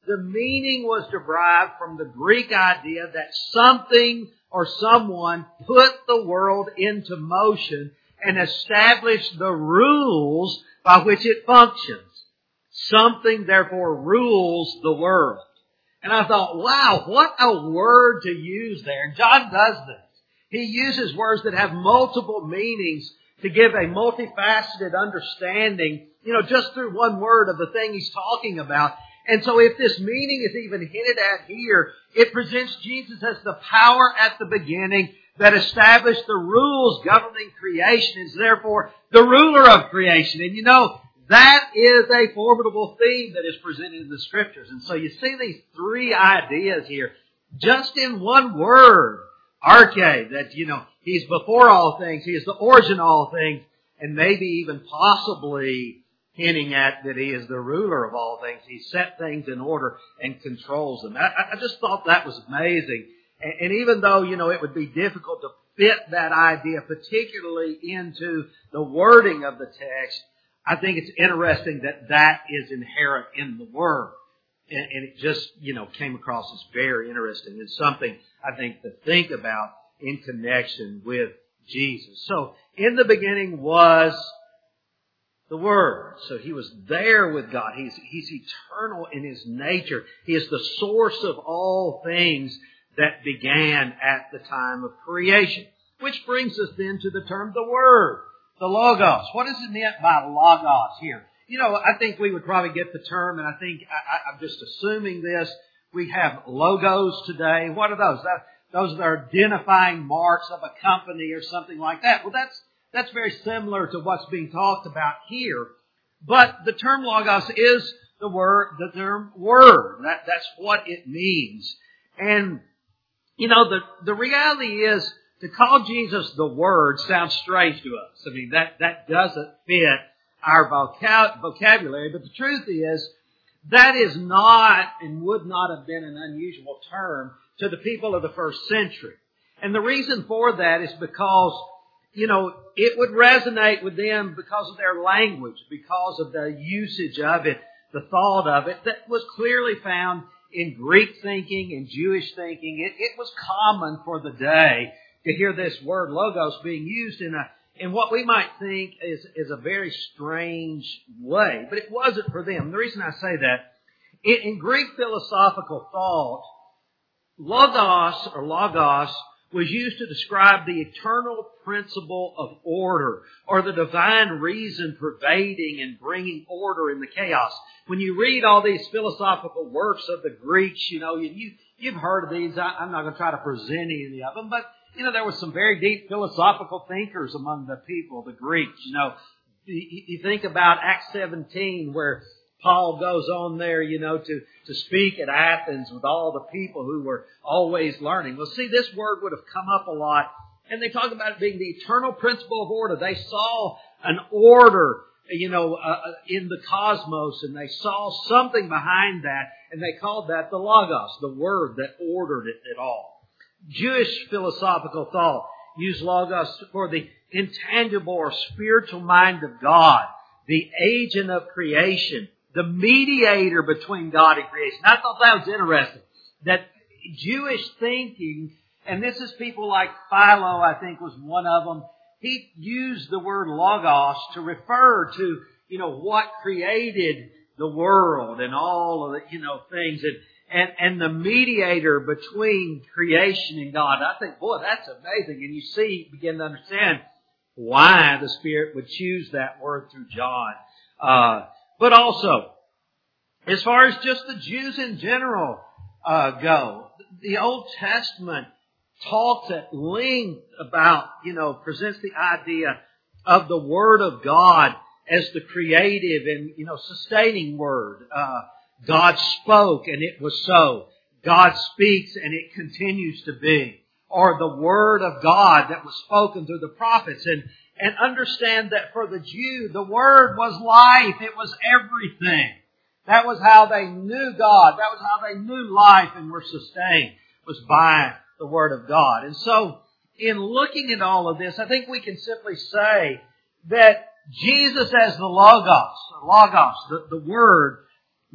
the meaning was derived from the Greek idea that something or someone put the world into motion and established the rules by which it functions. Something, therefore, rules the world. And I thought, wow, what a word to use there. And John does this. He uses words that have multiple meanings to give a multifaceted understanding, just through one word of the thing he's talking about. And so if this meaning is even hinted at here, it presents Jesus as the power at the beginning that established the rules governing creation, is therefore the ruler of creation. And that is a formidable theme that is presented in the Scriptures. And so you see these three ideas here, just in one word. Arche, that, He's before all things, He is the origin of all things, and maybe even possibly hinting at that He is the ruler of all things. He set things in order and controls them. I just thought that was amazing. And even though, it would be difficult to fit that idea particularly into the wording of the text, I think it's interesting that is inherent in the Word. And it just, came across as very interesting and something I think to think about in connection with Jesus. So, in the beginning was the Word. So He was there with God. He's eternal in His nature. He is the source of all things that began at the time of creation. Which brings us then to the term the Word, the Logos. What is it meant by Logos here? I think we would probably get the term, and I think I'm just assuming this. We have logos today. What are those? Those are identifying marks of a company or something like that. Well, that's very similar to what's being talked about here. But the term Logos is the term Word. That's what it means. And, the reality is, to call Jesus the Word sounds strange to us. I mean, that doesn't fit our vocabulary, but the truth is, that is not and would not have been an unusual term to the people of the first century. And the reason for that is because, it would resonate with them because of their language, because of the usage of it, the thought of it, that was clearly found in Greek thinking and Jewish thinking. It was common for the day to hear this word Logos being used in what we might think is a very strange way. But it wasn't for them. The reason I say that, in Greek philosophical thought, Logos was used to describe the eternal principle of order, or the divine reason pervading and bringing order in the chaos. When you read all these philosophical works of the Greeks, you've heard of these. I'm not going to try to present any of them, but there were some very deep philosophical thinkers among the people, the Greeks. You think about Acts 17, where Paul goes on there, to speak at Athens with all the people who were always learning. Well, see, this word would have come up a lot, and they talk about it being the eternal principle of order. They saw an order, in the cosmos, and they saw something behind that, and they called that the Logos, the Word that ordered it all. Jewish philosophical thought used Logos for the intangible or spiritual mind of God, the agent of creation, the mediator between God and creation. I thought that was interesting, that Jewish thinking, and this is people like Philo, I think was one of them, he used the word Logos to refer to, what created the world and all of the, things, and the mediator between creation and God. I think, boy, that's amazing. And you begin to understand why the Spirit would choose that word through John. But also, as far as just the Jews in general go, the Old Testament talks at length about, presents the idea of the Word of God as the creative and, sustaining Word. God spoke and it was so. God speaks and it continues to be. Or the Word of God that was spoken through the prophets. And understand that for the Jew, the Word was life. It was everything. That was how they knew God. That was how they knew life and were sustained, was by the Word of God. And so, in looking at all of this, I think we can simply say that Jesus as the Logos, the Word,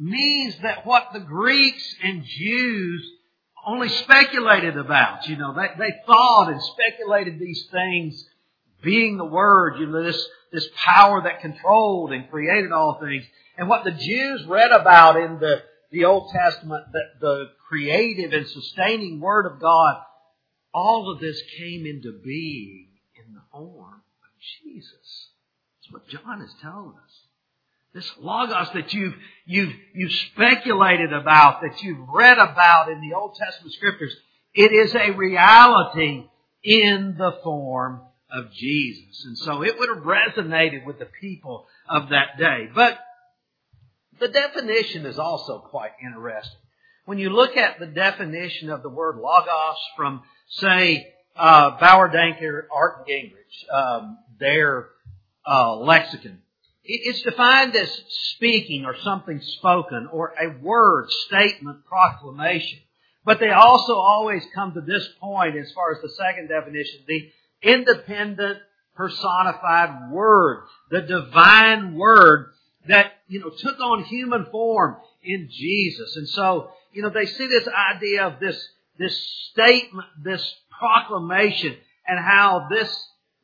means that what the Greeks and Jews only speculated about. They thought and speculated these things being the Word, this power that controlled and created all things. And what the Jews read about in the Old Testament, that the creative and sustaining Word of God, all of this came into being in the form of Jesus. That's what John is telling us. This Logos that you've speculated about, that you've read about in the Old Testament Scriptures, it is a reality in the form of Jesus. And so it would have resonated with the people of that day. But the definition is also quite interesting. When you look at the definition of the word Logos from, say, Bauer-Danker, Art Gingrich, their lexicon, it's defined as speaking or something spoken or a word, statement, proclamation. But they also always come to this point as far as the second definition, the independent personified Word, the divine Word that, took on human form in Jesus. And so, they see this idea of this statement, this proclamation, and how this,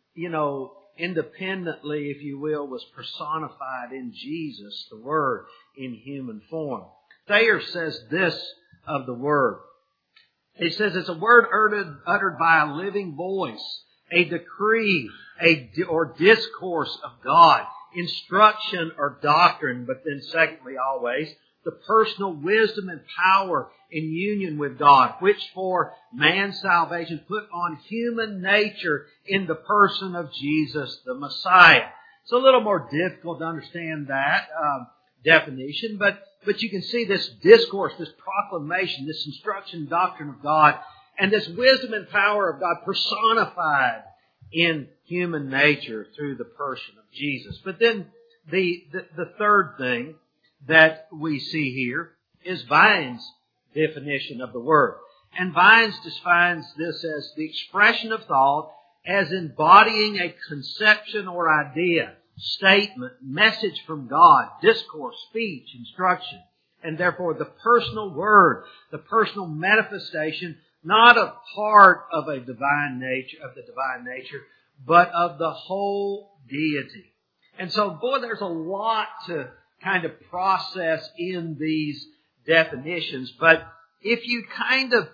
independently, if you will, was personified in Jesus, the Word, in human form. Thayer says this of the Word. He says it's a word uttered by a living voice, a decree, or discourse of God, instruction or doctrine, but then secondly always, the personal wisdom and power in union with God, which for man's salvation put on human nature in the person of Jesus the Messiah. It's a little more difficult to understand that definition, but you can see this discourse, this proclamation, this instruction, doctrine of God, and this wisdom and power of God personified in human nature through the person of Jesus. But then the third thing that we see here is Vine's definition of the word. And Vines defines this as the expression of thought as embodying a conception or idea, statement, message from God, discourse, speech, instruction, and therefore the personal word, the personal manifestation, not a part of a divine nature, but of the whole deity. And so, boy, there's a lot to kind of process in these definitions. But if you kind of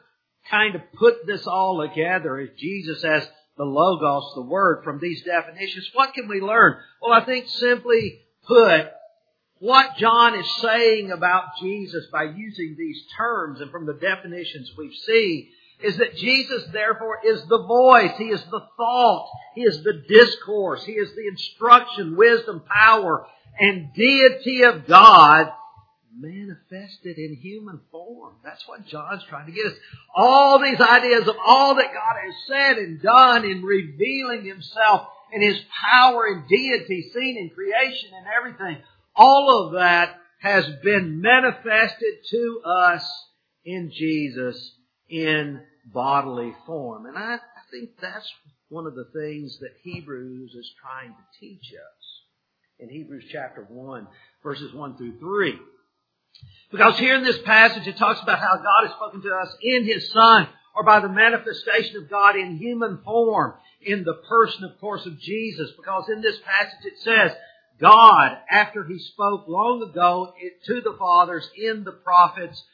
put this all together as Jesus as the Logos, the Word, from these definitions, what can we learn? Well, I think simply put, what John is saying about Jesus by using these terms and from the definitions we see is that Jesus, therefore, is the voice. He is the thought. He is the discourse. He is the instruction, wisdom, power, and deity of God manifested in human form. That's what John's trying to get us. All these ideas of all that God has said and done in revealing Himself and His power and deity seen in creation and everything, all of that has been manifested to us in Jesus in bodily form. And I think that's one of the things that Hebrews is trying to teach us in Hebrews chapter 1, verses 1 through 3. Because here in this passage it talks about how God has spoken to us in His Son, or by the manifestation of God in human form, in the person, of course, of Jesus. Because in this passage it says, God, after He spoke long ago to the fathers in the prophets,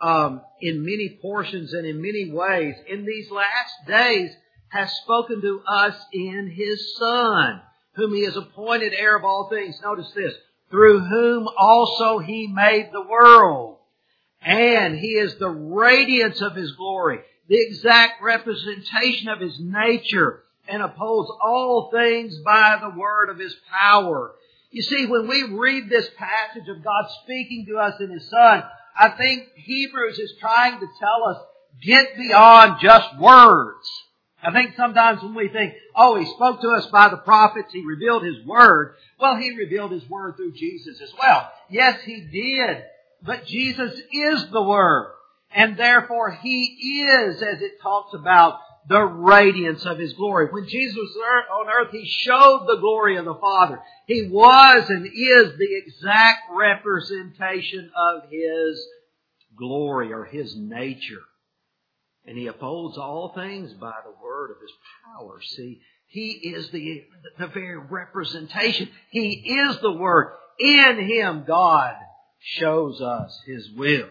in many portions and in many ways, in these last days has spoken to us in His Son, whom He has appointed heir of all things. Notice this, through whom also He made the world. And He is the radiance of His glory, the exact representation of His nature, and upholds all things by the word of His power. You see, when we read this passage of God speaking to us in His Son, I think Hebrews is trying to tell us, get beyond just words. I think sometimes when we think, He spoke to us by the prophets, He revealed His Word. Well, He revealed His Word through Jesus as well. Yes, He did. But Jesus is the Word. And therefore He is, as it talks about, the radiance of His glory. When Jesus was on earth, He showed the glory of the Father. He was and is the exact representation of His glory or His nature. And He upholds all things by the word of His power. See, He is the very representation. He is the Word. In Him, God shows us His will.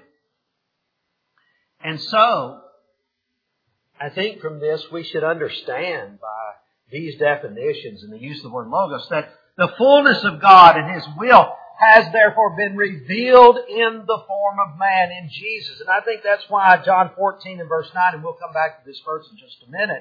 And so, I think from this we should understand by these definitions and the use of the word logos that the fullness of God and His will has therefore been revealed in the form of man in Jesus. And I think that's why John 14 and verse 9, and we'll come back to this verse in just a minute,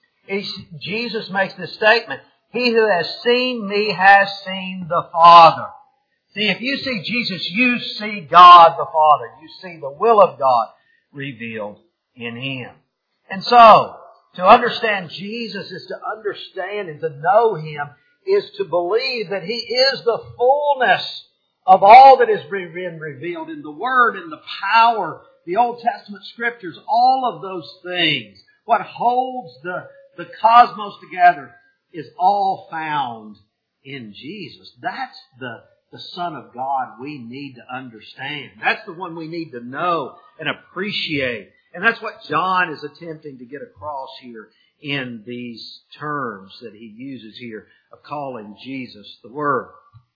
Jesus makes this statement, "He who has seen me has seen the Father." See, if you see Jesus, you see God the Father. You see the will of God revealed in Him. And so, to understand Jesus is to understand and to know Him, is to believe that He is the fullness of all that has been revealed in the Word and the power, the Old Testament Scriptures, all of those things. What holds the cosmos together is all found in Jesus. That's the Son of God we need to understand. That's the one we need to know and appreciate. And that's what John is attempting to get across here in these terms that he uses here of calling Jesus the Word.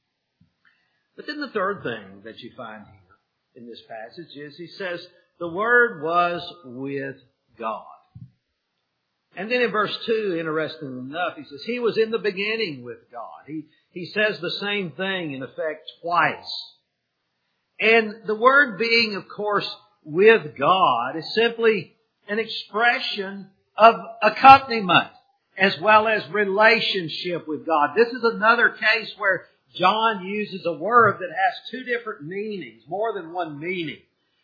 But then the third thing that you find here in this passage is he says, the Word was with God. And then in verse 2, interesting enough, he says, He was in the beginning with God. He says the same thing in effect twice. And the word being, of course, with God is simply an expression of accompaniment as well as relationship with God. This is another case where John uses a word that has two different meanings, more than one meaning.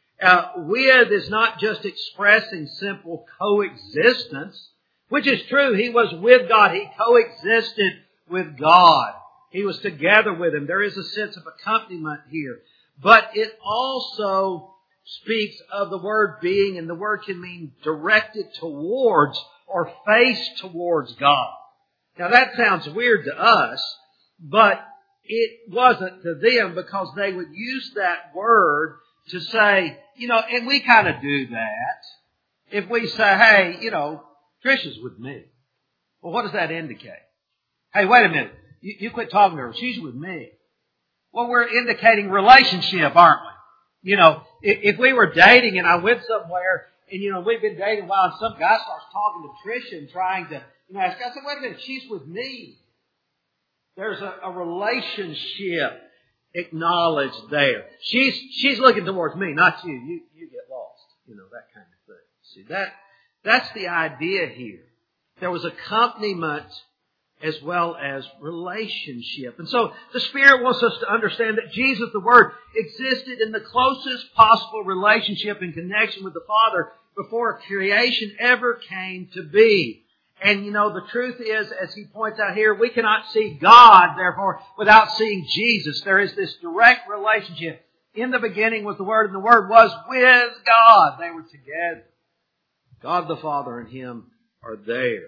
With is not just expressing simple coexistence, which is true. He was with God. He coexisted with God. He was together with Him. There is a sense of accompaniment here. But it also speaks of the word being, and the word can mean directed towards or faced towards God. Now that sounds weird to us, but it wasn't to them because they would use that word to say, and we kind of do that. If we say, hey, Trisha's with me. Well, what does that indicate? Hey, wait a minute. You quit talking to her. She's with me. Well, we're indicating relationship, aren't we? If we were dating and I went somewhere and, we've been dating a while and some guy starts talking to Trisha and trying to, ask, I said, wait a minute, she's with me. There's a relationship acknowledged there. She's looking towards me, not you. You get lost. That kind of thing. See, that's the idea here. There was accompaniment as well as relationship. And so the Spirit wants us to understand that Jesus, the Word, existed in the closest possible relationship and connection with the Father before creation ever came to be. And the truth is, as he points out here, we cannot see God, therefore, without seeing Jesus. There is this direct relationship. In the beginning was the Word, and the Word was with God. They were together. God the Father and Him are there.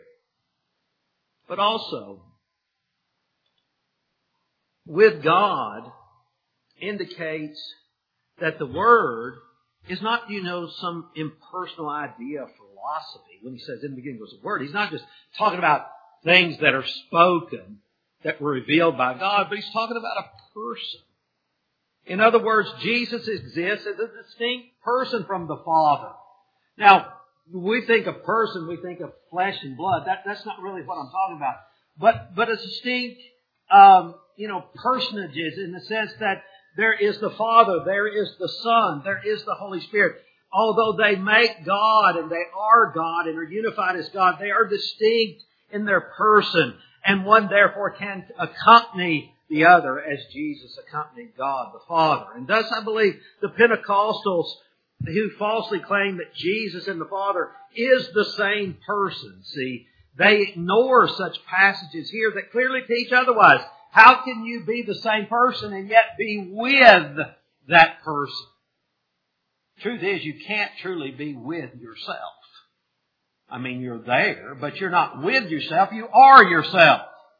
But also, with God indicates that the Word is not, some impersonal idea of philosophy. When he says in the beginning was the Word, he's not just talking about things that are spoken, that were revealed by God, but he's talking about a person. In other words, Jesus exists as a distinct person from the Father. Now, when we think of person, we think of flesh and blood. That's not really what I'm talking about. But a distinct, personages in the sense that there is the Father, there is the Son, there is the Holy Spirit. Although they make God and they are God and are unified as God, they are distinct in their person. And one therefore can accompany the other as Jesus accompanied God the Father. And thus I believe the Pentecostals who falsely claim that Jesus and the Father is the same person, see, they ignore such passages here that clearly teach otherwise. How can you be the same person and yet be with that person? Truth is, you can't truly be with yourself. I mean, you're there, but you're not with yourself. You are yourself.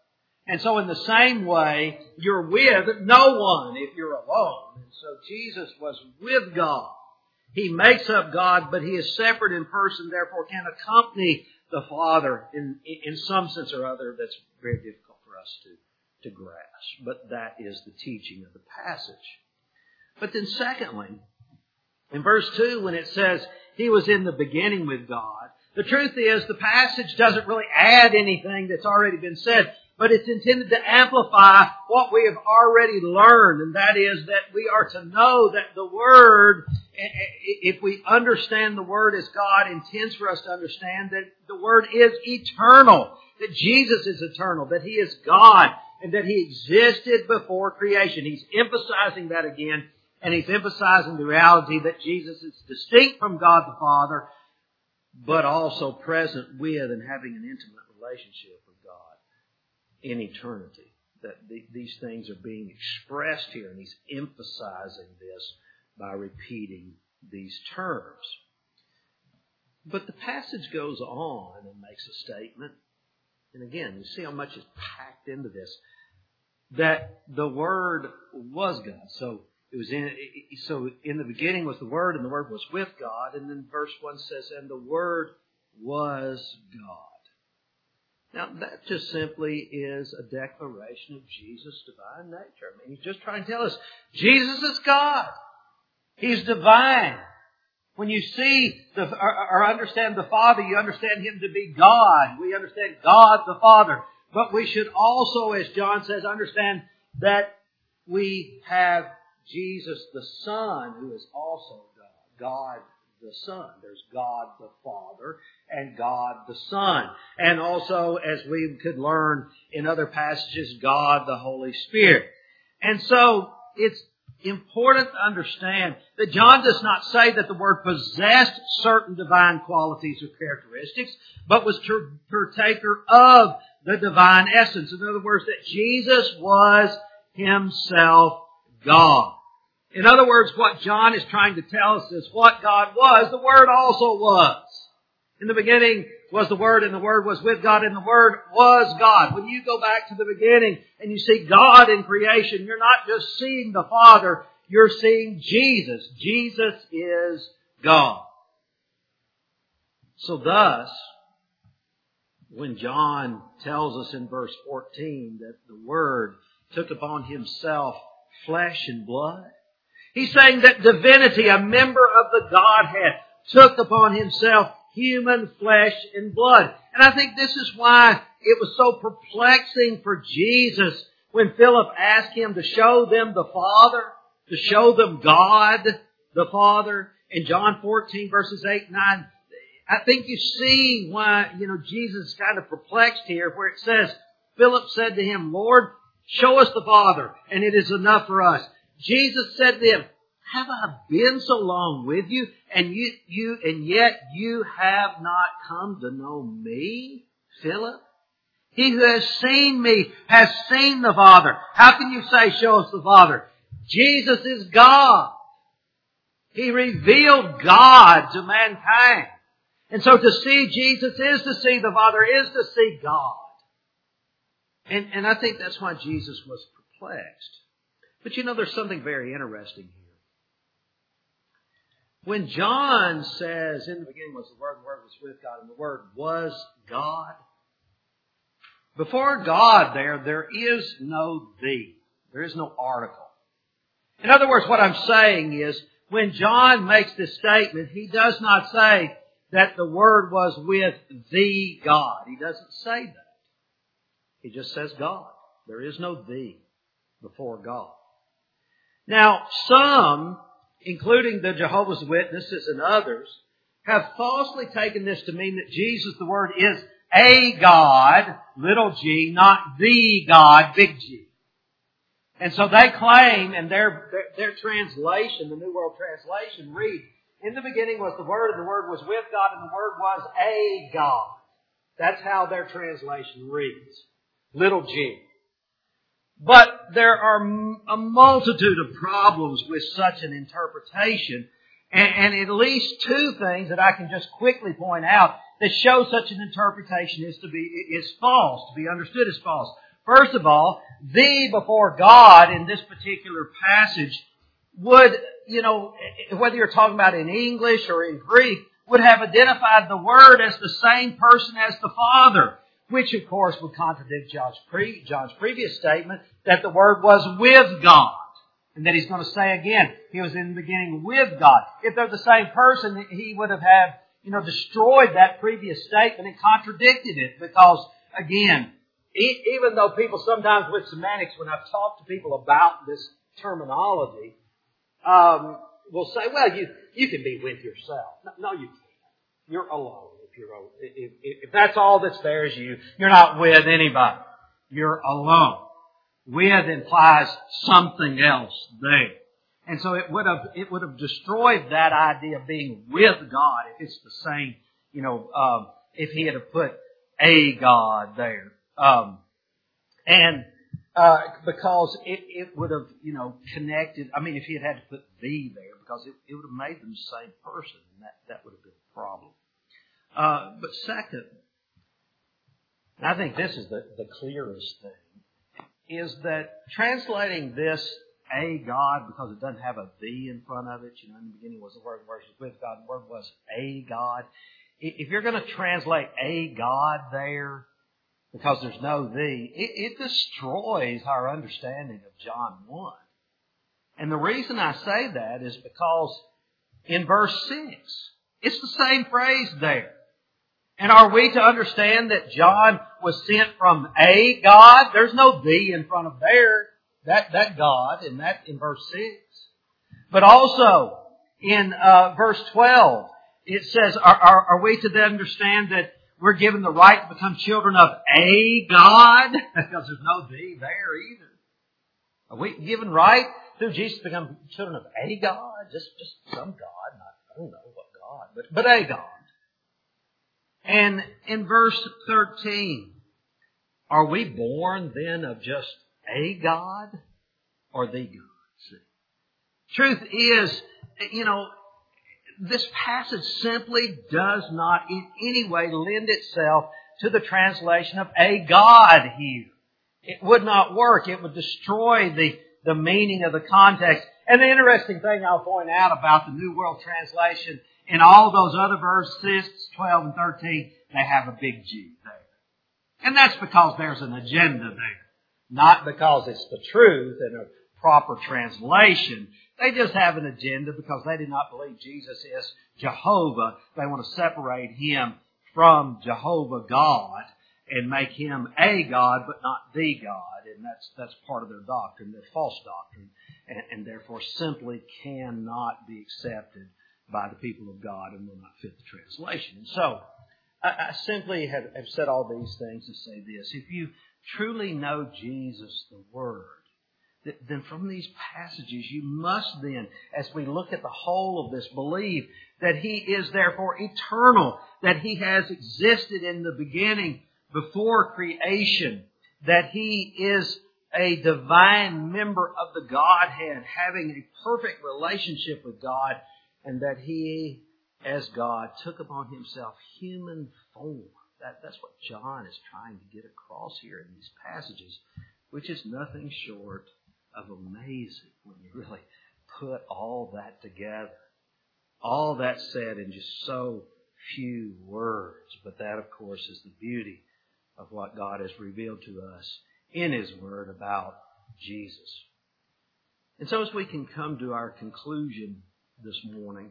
And so in the same way, you're with no one if you're alone. And so Jesus was with God. He makes up God, but He is separate in person, therefore can accompany the Father in some sense or other that's very difficult for us to grasp. But that is the teaching of the passage. But then secondly, in verse 2, when it says, He was in the beginning with God, the truth is the passage doesn't really add anything that's already been said, but it's intended to amplify what we have already learned, and that is that we are to know that the Word, if we understand the Word as God intends for us to understand, that the Word is eternal, that Jesus is eternal, that He is God, and that He existed before creation. He's emphasizing that again, and He's emphasizing the reality that Jesus is distinct from God the Father, but also present with and having an intimate relationship with God in eternity. That these things are being expressed here, and He's emphasizing this by repeating these terms. But the passage goes on and makes a statement. And again, you see how much is packed into this. That the Word was God. So in the beginning was the Word, and the Word was with God. And then verse 1 says, and the Word was God. Now, that just simply is a declaration of Jesus' divine nature. I mean, He's just trying to tell us, Jesus is God. He's divine. When you see or understand the Father, you understand Him to be God. We understand God the Father. But we should also, as John says, understand that we have Jesus the Son, who is also God. God the Son. There's God the Father and God the Son. And also, as we could learn in other passages, God the Holy Spirit. And so, it's important to understand that John does not say that the Word possessed certain divine qualities or characteristics, but was partaker of the divine essence. In other words, that Jesus was Himself God. In other words, what John is trying to tell us is what God was, the Word also was. In the beginning was the Word, and the Word was with God, and the Word was God. When you go back to the beginning and you see God in creation, you're not just seeing the Father, you're seeing Jesus. Jesus is God. So thus, when John tells us in verse 14 that the Word took upon Himself flesh and blood, He's saying that divinity, a member of the Godhead, took upon Himself human flesh and blood. And I think this is why it was so perplexing for Jesus when Philip asked Him to show them the Father, to show them God the Father. In John 14 verses 8 and 9, I think you see why, Jesus is kind of perplexed here, where it says, Philip said to Him, Lord, show us the Father, and it is enough for us. Jesus said to him, have I been so long with you, and yet you have not come to know me, Philip? He who has seen me has seen the Father. How can you say, show us the Father? Jesus is God. He revealed God to mankind. And so to see Jesus is to see the Father, is to see God. And I think that's why Jesus was perplexed. But there's something very interesting here. When John says, in the beginning was the Word was with God, and the Word was God, before God there is no thee. There is no article. In other words, what I'm saying is, when John makes this statement, he does not say that the Word was with the God. He doesn't say that. He just says God. There is no thee before God. Now, some, including the Jehovah's Witnesses and others, have falsely taken this to mean that Jesus, the Word, is a God, little g, not the God, big G. And so they claim, and their translation, the New World Translation, reads, in the beginning was the Word, and the Word was with God, and the Word was a God. That's how their translation reads, little g. But there are a multitude of problems with such an interpretation, and at least two things that I can just quickly point out that show such an interpretation is false, to be understood as false. First of all, "thee" before God in this particular passage would, whether you're talking about in English or in Greek, would have identified the Word as the same person as the Father, which of course would contradict John's previous statement that the Word was with God. And that he's going to say again, He was in the beginning with God. If they're the same person, he would have destroyed that previous statement and contradicted it. Because, again, even though people sometimes with semantics, when I've talked to people about this terminology, will say, well, you can be with yourself. No, you can't. You're alone. If that's all that's there is you, you're not with anybody. You're alone. With implies something else there. And so it would have destroyed that idea of being with God if it's the same, if he had put a God there. Because it would have, connected, if he had to put "thee" there, because it would have made them the same person, and that would have been a problem. But second, and I think this is the clearest thing, is that translating this "a God," because it doesn't have a "thee" in front of it, in the beginning was the Word was with God, the Word was a God. If you're going to translate "a God" there, because there's no "thee," it destroys our understanding of John 1. And the reason I say that is because in verse 6, it's the same phrase there. And are we to understand that John was sent from a God? There's no "thee" in front of there, that God, and that in verse 6. But also in verse 12, it says, are we to then understand that we're given the right to become children of a God? Because there's no "thee" there either. Are we given right through Jesus to become children of a God? Just some God, I don't know what God, but a God. And in verse 13, are we born then of just a God or the God? See? Truth is, this passage simply does not in any way lend itself to the translation of "a God" here. It would not work. It would destroy the meaning of the context. And the interesting thing I'll point out about the New World Translation, in all those other verses, 12 and 13, they have a big G there. And that's because there's an agenda there. Not because it's the truth and a proper translation. They just have an agenda because they do not believe Jesus is Jehovah. They want to separate Him from Jehovah God and make Him a God but not the God. And that's part of their doctrine, their false doctrine. And therefore simply cannot be accepted by the people of God and will not fit the translation. And so, I simply have said all these things to say this. If you truly know Jesus, the Word, then from these passages you must then, as we look at the whole of this, believe that He is therefore eternal, that He has existed in the beginning before creation, that He is a divine member of the Godhead, having a perfect relationship with God, and that He, as God, took upon Himself human form. That's what John is trying to get across here in these passages, which is nothing short of amazing when you really put all that together. All that said in just so few words. But that, of course, is the beauty of what God has revealed to us in His Word about Jesus. And so as we can come to our conclusion this morning,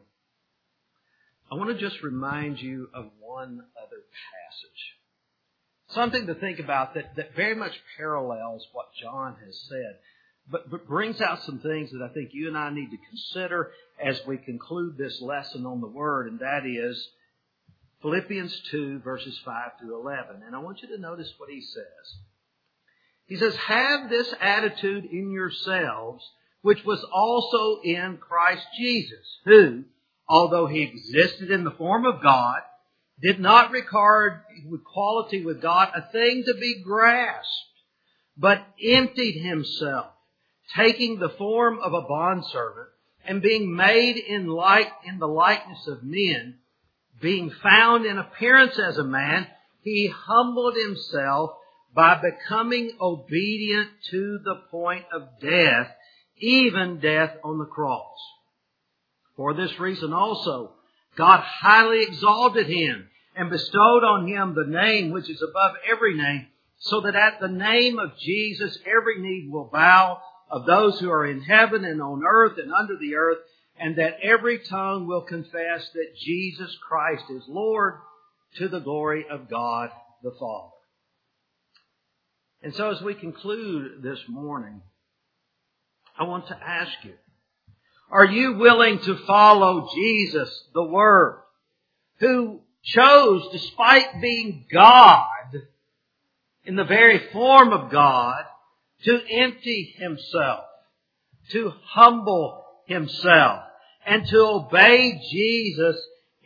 I want to just remind you of one other passage. Something to think about that very much parallels what John has said, but brings out some things that I think you and I need to consider as we conclude this lesson on the Word, and that is Philippians 2, verses 5 to 11. And I want you to notice what he says. He says, "Have this attitude in yourselves, which was also in Christ Jesus, who, although He existed in the form of God, did not regard equality with God a thing to be grasped, but emptied Himself, taking the form of a bondservant, and being made in the likeness of men, being found in appearance as a man, He humbled Himself by becoming obedient to the point of death, even death on the cross. For this reason also, God highly exalted Him and bestowed on Him the name which is above every name, so that at the name of Jesus every knee will bow, of those who are in heaven and on earth and under the earth, and that every tongue will confess that Jesus Christ is Lord, to the glory of God the Father. And so as we conclude this morning, I want to ask you, are you willing to follow Jesus, the Word, who chose, despite being God, in the very form of God, to empty Himself, to humble Himself, and to obey Jesus,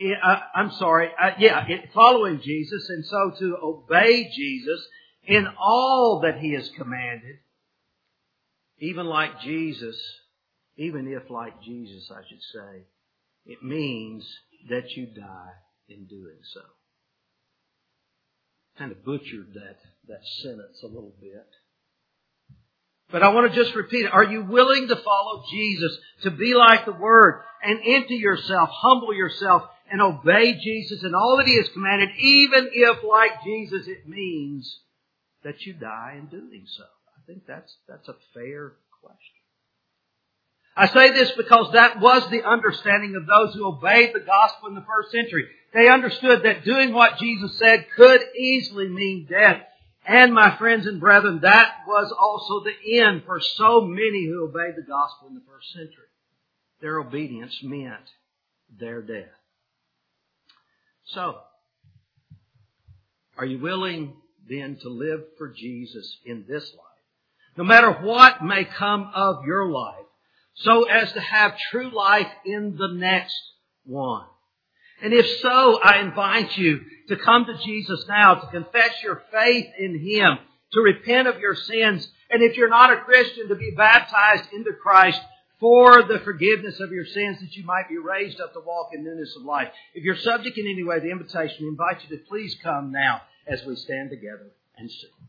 following Jesus, and so to obey Jesus in all that He has commanded, even if like Jesus, I should say, it means that you die in doing so. Kind of butchered that sentence a little bit. But I want to just repeat it. Are you willing to follow Jesus, to be like the Word, and empty yourself, humble yourself, and obey Jesus in all that He has commanded, even if, like Jesus, it means that you die in doing so? I think that's a fair question. I say this because that was the understanding of those who obeyed the gospel in the first century. They understood that doing what Jesus said could easily mean death. And my friends and brethren, that was also the end for so many who obeyed the gospel in the first century. Their obedience meant their death. So, are you willing then to live for Jesus in this life, no matter what may come of your life, so as to have true life in the next one? And if so, I invite you to come to Jesus now, to confess your faith in Him, to repent of your sins, and if you're not a Christian, to be baptized into Christ for the forgiveness of your sins, that you might be raised up to walk in newness of life. If you're subject in any way, the invitation, we invite you to please come now as we stand together and sing.